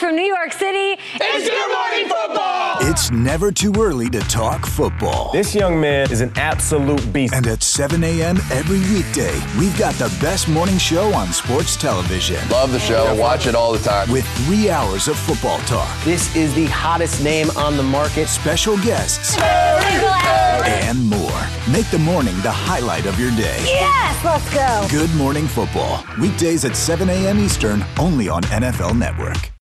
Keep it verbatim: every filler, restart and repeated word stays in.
from New York City. It's Good Morning Football! It's never too early to talk football. This young man is an absolute beast. And at seven a.m. every weekday, we've got the best morning show on sports television. Love the show. Watch it all the time. With three hours of football talk. This is the hottest name on the market. Special guests. And more. Make the morning the highlight of your day. Yes, let's go. Good Morning Football. Weekdays at seven a.m. Eastern, only on N F L Network.